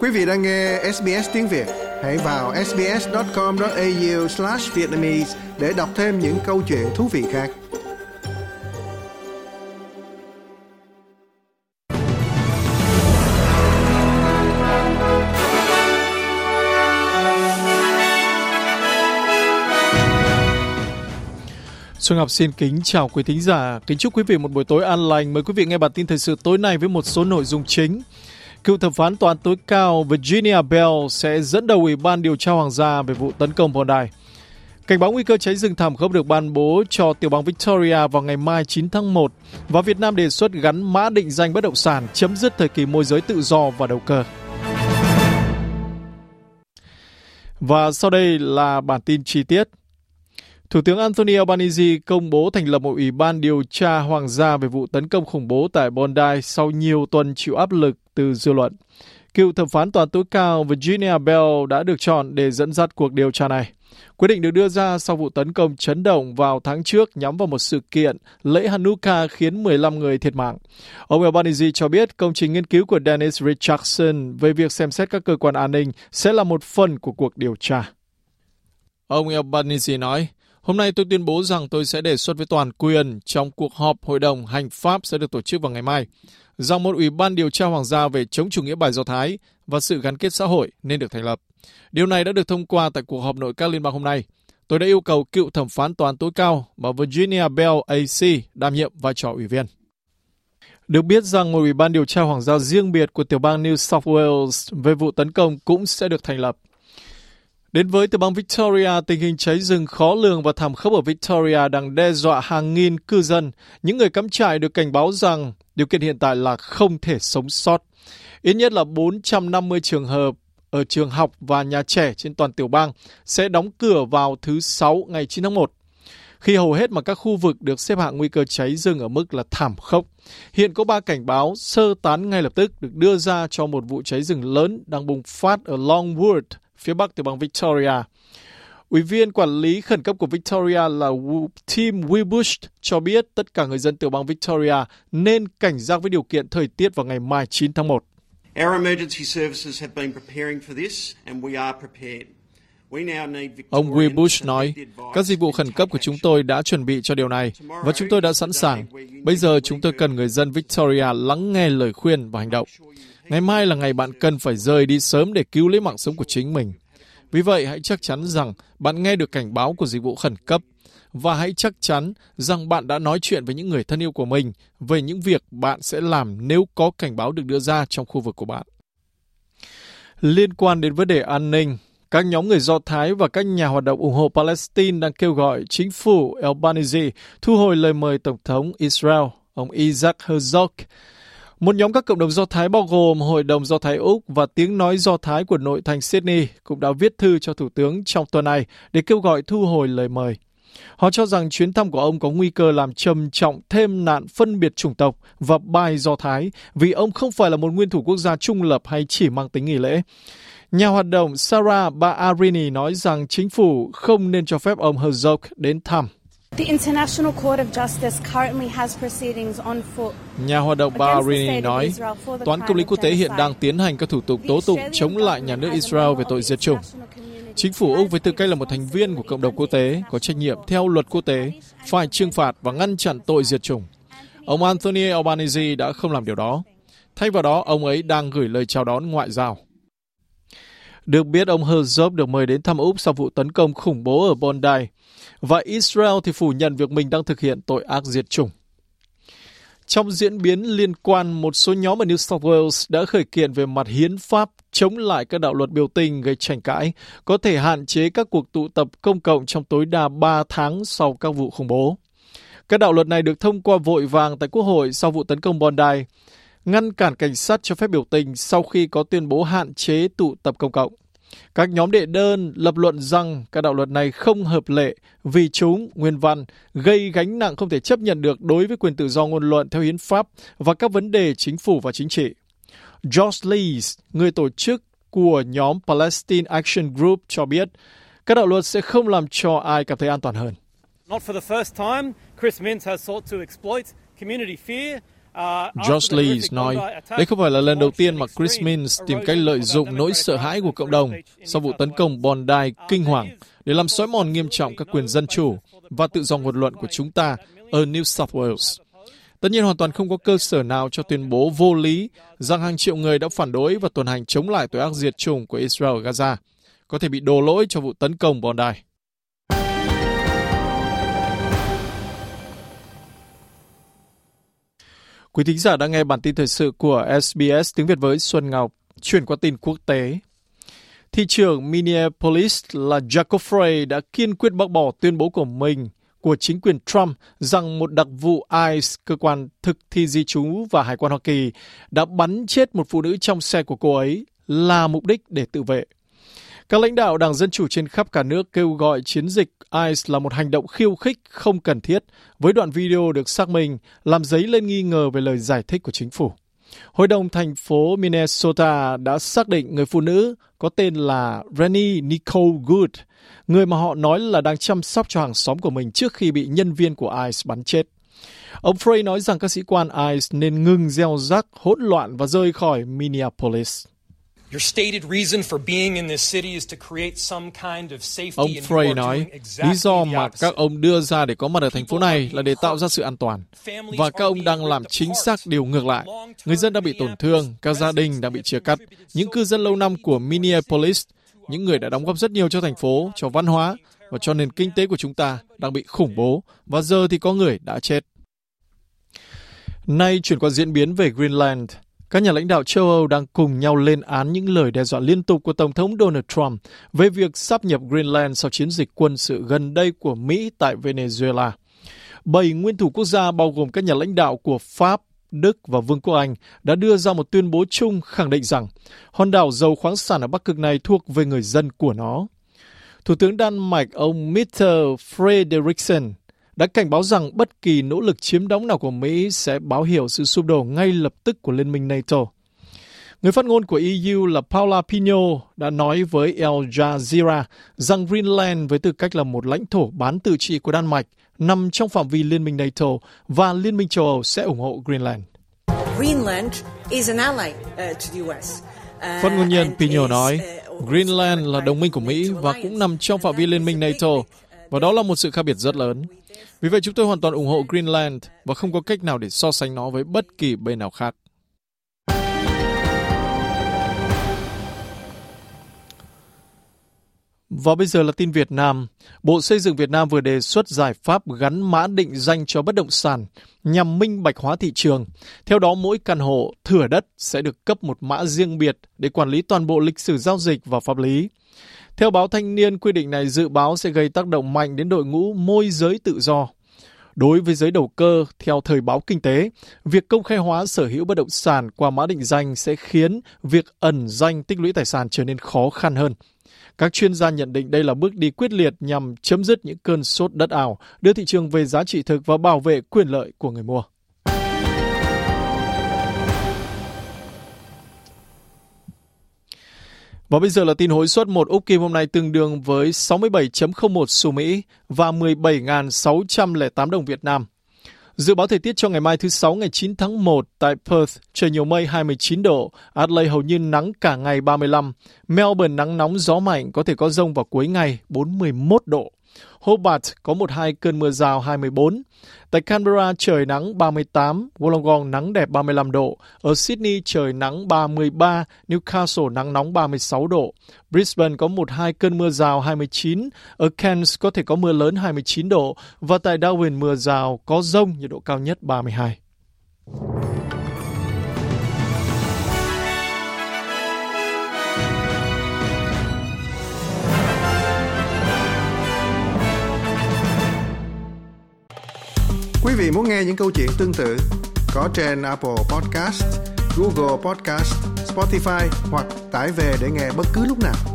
Quý vị đang nghe SBS tiếng Việt. Hãy vào sbs.com.au/vietnamese để đọc thêm những câu chuyện thú vị khác. Xuân Ngọc xin kính chào quý thính giả, kính chúc quý vị một buổi tối an lành. Mời quý vị nghe bản tin thời sự tối nay với một số nội dung chính. Cựu thẩm phán tòa án tối cao Virginia Bell sẽ dẫn đầu Ủy ban điều tra Hoàng gia về vụ tấn công Bondi. Cảnh báo nguy cơ cháy rừng thảm khốc được ban bố cho tiểu bang Victoria vào ngày mai 9 tháng 1 và Việt Nam đề xuất gắn mã định danh bất động sản chấm dứt thời kỳ môi giới tự do và đầu cơ. Và sau đây là bản tin chi tiết. Thủ tướng Anthony Albanese công bố thành lập một ủy ban điều tra hoàng gia về vụ tấn công khủng bố tại Bondi sau nhiều tuần chịu áp lực từ dư luận. Cựu thẩm phán tòa án tối cao Virginia Bell đã được chọn để dẫn dắt cuộc điều tra này. Quyết định được đưa ra sau vụ tấn công chấn động vào tháng trước nhắm vào một sự kiện lễ Hanukkah khiến 15 người thiệt mạng. Ông Albanese cho biết công trình nghiên cứu của Dennis Richardson về việc xem xét các cơ quan an ninh sẽ là một phần của cuộc điều tra. Ông Albanese nói, hôm nay tôi tuyên bố rằng tôi sẽ đề xuất với toàn quyền trong cuộc họp Hội đồng Hành pháp sẽ được tổ chức vào ngày mai, rằng một ủy ban điều tra hoàng gia về chống chủ nghĩa bài Do Thái và sự gắn kết xã hội nên được thành lập. Điều này đã được thông qua tại cuộc họp nội các liên bang hôm nay. Tôi đã yêu cầu cựu thẩm phán tòa án tối cao bà Virginia Bell AC đảm nhiệm vai trò ủy viên. Được biết rằng một ủy ban điều tra hoàng gia riêng biệt của tiểu bang New South Wales về vụ tấn công cũng sẽ được thành lập. Đến với tiểu bang Victoria, tình hình cháy rừng khó lường và thảm khốc ở Victoria đang đe dọa hàng nghìn cư dân. Những người cắm trại được cảnh báo rằng điều kiện hiện tại là không thể sống sót. Ít nhất là 450 trường hợp ở trường học và nhà trẻ trên toàn tiểu bang sẽ đóng cửa vào thứ Sáu ngày 9 tháng 1. Khi hầu hết mà các khu vực được xếp hạng nguy cơ cháy rừng ở mức là thảm khốc. Hiện có 3 cảnh báo sơ tán ngay lập tức được đưa ra cho một vụ cháy rừng lớn đang bùng phát ở Longwood, phía bắc tiểu bang Victoria. Ủy viên quản lý khẩn cấp của Victoria là Tim Wimbush cho biết tất cả người dân tiểu bang Victoria nên cảnh giác với điều kiện thời tiết vào ngày mai 9 tháng 1. Our emergency services have been preparing for this and we are prepared. Ông Wimbush nói, các dịch vụ khẩn cấp của chúng tôi đã chuẩn bị cho điều này và chúng tôi đã sẵn sàng. Bây giờ chúng tôi cần người dân Victoria lắng nghe lời khuyên và hành động. Ngày mai là ngày bạn cần phải rời đi sớm để cứu lấy mạng sống của chính mình. Vì vậy, hãy chắc chắn rằng bạn nghe được cảnh báo của dịch vụ khẩn cấp và hãy chắc chắn rằng bạn đã nói chuyện với những người thân yêu của mình về những việc bạn sẽ làm nếu có cảnh báo được đưa ra trong khu vực của bạn. Liên quan đến vấn đề an ninh, các nhóm người Do Thái và các nhà hoạt động ủng hộ Palestine đang kêu gọi chính phủ Albanese thu hồi lời mời Tổng thống Israel, ông Isaac Herzog. Một nhóm các cộng đồng Do Thái bao gồm Hội đồng Do Thái Úc và Tiếng nói Do Thái của nội thành Sydney cũng đã viết thư cho Thủ tướng trong tuần này để kêu gọi thu hồi lời mời. Họ cho rằng chuyến thăm của ông có nguy cơ làm trầm trọng thêm nạn phân biệt chủng tộc và bài Do Thái vì ông không phải là một nguyên thủ quốc gia trung lập hay chỉ mang tính nghi lễ. Nhà hoạt động Sarah Baarini nói rằng chính phủ không nên cho phép ông Herzog đến thăm. Nhà hoạt động Baarini nói, Tòa án Công lý Quốc tế hiện đang tiến hành các thủ tục tố tụng chống lại nhà nước Israel về tội diệt chủng. Chính phủ Úc với tư cách là một thành viên của cộng đồng quốc tế có trách nhiệm theo luật quốc tế phải trừng phạt và ngăn chặn tội diệt chủng. Ông Anthony Albanese đã không làm điều đó. Thay vào đó, ông ấy đang gửi lời chào đón ngoại giao. Được biết, ông Herzog được mời đến thăm Úc sau vụ tấn công khủng bố ở Bondi, và Israel thì phủ nhận việc mình đang thực hiện tội ác diệt chủng. Trong diễn biến liên quan, một số nhóm ở New South Wales đã khởi kiện về mặt hiến pháp chống lại các đạo luật biểu tình gây tranh cãi, có thể hạn chế các cuộc tụ tập công cộng trong tối đa 3 tháng sau các vụ khủng bố. Các đạo luật này được thông qua vội vàng tại Quốc hội sau vụ tấn công Bondi, ngăn cản cảnh sát cho phép biểu tình sau khi có tuyên bố hạn chế tụ tập công cộng. Các nhóm đệ đơn lập luận rằng các đạo luật này không hợp lệ vì chúng, nguyên văn, gây gánh nặng không thể chấp nhận được đối với quyền tự do ngôn luận theo hiến pháp và các vấn đề chính phủ và chính trị. George Lees, người tổ chức của nhóm Palestine Action Group cho biết, các đạo luật sẽ không làm cho ai cảm thấy an toàn hơn. Not for the first time, Chris Minns has sought to exploit community fear George Lee nói, đây không phải là lần đầu tiên mà Chris Minns tìm cách lợi dụng nỗi sợ hãi của cộng đồng sau vụ tấn công Bondi kinh hoàng để làm xói mòn nghiêm trọng các quyền dân chủ và tự do ngôn luận của chúng ta ở New South Wales. Tất nhiên hoàn toàn không có cơ sở nào cho tuyên bố vô lý rằng hàng triệu người đã phản đối và tuần hành chống lại tội ác diệt chủng của Israel ở Gaza có thể bị đổ lỗi cho vụ tấn công Bondi. Quý thính giả đang nghe bản tin thời sự của SBS tiếng Việt với Xuân Ngọc. Chuyển qua tin quốc tế. Thị trưởng Minneapolis là Jacob Frey đã kiên quyết bác bỏ tuyên bố của chính quyền Trump rằng một đặc vụ ICE, cơ quan thực thi di trú và hải quan Hoa Kỳ, đã bắn chết một phụ nữ trong xe của cô ấy là mục đích để tự vệ. Các lãnh đạo Đảng Dân Chủ trên khắp cả nước kêu gọi chiến dịch ICE là một hành động khiêu khích không cần thiết, với đoạn video được xác minh làm dấy lên nghi ngờ về lời giải thích của chính phủ. Hội đồng thành phố Minnesota đã xác định người phụ nữ có tên là Rennie Nicole Good, người mà họ nói là đang chăm sóc cho hàng xóm của mình trước khi bị nhân viên của ICE bắn chết. Ông Frey nói rằng các sĩ quan ICE nên ngừng gieo rắc, hỗn loạn và rời khỏi Minneapolis. Ông Frey nói, lý do mà các ông đưa ra để có mặt ở thành phố này là để tạo ra sự an toàn. Và các ông đang làm chính xác điều ngược lại. Người dân đang bị tổn thương, các gia đình đang bị chia cắt. Những cư dân lâu năm của Minneapolis, những người đã đóng góp rất nhiều cho thành phố, cho văn hóa và cho nền kinh tế của chúng ta đang bị khủng bố. Và giờ thì có người đã chết. Nay chuyển qua diễn biến về Greenland. Các nhà lãnh đạo châu Âu đang cùng nhau lên án những lời đe dọa liên tục của Tổng thống Donald Trump về việc sáp nhập Greenland sau chiến dịch quân sự gần đây của Mỹ tại Venezuela. 7 nguyên thủ quốc gia bao gồm các nhà lãnh đạo của Pháp, Đức và Vương quốc Anh đã đưa ra một tuyên bố chung khẳng định rằng hòn đảo giàu khoáng sản ở Bắc Cực này thuộc về người dân của nó. Thủ tướng Đan Mạch ông Mette Frederiksen đã cảnh báo rằng bất kỳ nỗ lực chiếm đóng nào của Mỹ sẽ báo hiệu sự sụp đổ ngay lập tức của Liên minh NATO. Người phát ngôn của EU là Paula Pino đã nói với Al Jazeera rằng Greenland với tư cách là một lãnh thổ bán tự trị của Đan Mạch nằm trong phạm vi Liên minh NATO và Liên minh châu Âu sẽ ủng hộ Greenland. Greenland is an ally to the US. Phát ngôn nhân Pino nói, Greenland là đồng minh của Mỹ và cũng nằm trong phạm vi Liên minh NATO, và đó là một sự khác biệt rất lớn. Vì vậy chúng tôi hoàn toàn ủng hộ Greenland và không có cách nào để so sánh nó với bất kỳ bên nào khác. Và bây giờ là tin Việt Nam. Bộ Xây dựng Việt Nam vừa đề xuất giải pháp gắn mã định danh cho bất động sản nhằm minh bạch hóa thị trường. Theo đó, mỗi căn hộ, thửa đất sẽ được cấp một mã riêng biệt để quản lý toàn bộ lịch sử giao dịch và pháp lý. Theo báo Thanh niên, quy định này dự báo sẽ gây tác động mạnh đến đội ngũ môi giới tự do. Đối với giới đầu cơ, theo Thời báo Kinh tế, việc công khai hóa sở hữu bất động sản qua mã định danh sẽ khiến việc ẩn danh tích lũy tài sản trở nên khó khăn hơn. Các chuyên gia nhận định đây là bước đi quyết liệt nhằm chấm dứt những cơn sốt đất ảo, đưa thị trường về giá trị thực và bảo vệ quyền lợi của người mua. Và bây giờ là tin hối suất. Một úc kim hôm nay tương đương với 67.01 xu Mỹ và 17.608 đồng Việt Nam. Dự báo thời tiết cho ngày mai thứ Sáu ngày 9 tháng 1 tại Perth, trời nhiều mây 29 độ, Adelaide hầu như nắng cả ngày 35, Melbourne nắng nóng gió mạnh có thể có dông vào cuối ngày 41 độ. Hobart có 1-2 cơn mưa rào 24. Tại Canberra trời nắng 38, Wollongong nắng đẹp 35 độ. Ở Sydney trời nắng 33, Newcastle nắng nóng 36 độ. Brisbane có 1-2 cơn mưa rào 29. Ở Cairns có thể có mưa lớn 29 độ. Và tại Darwin mưa rào có dông, nhiệt độ cao nhất 32. Quý vị muốn nghe những câu chuyện tương tự có trên Apple Podcast, Google Podcast, Spotify hoặc tải về để nghe bất cứ lúc nào.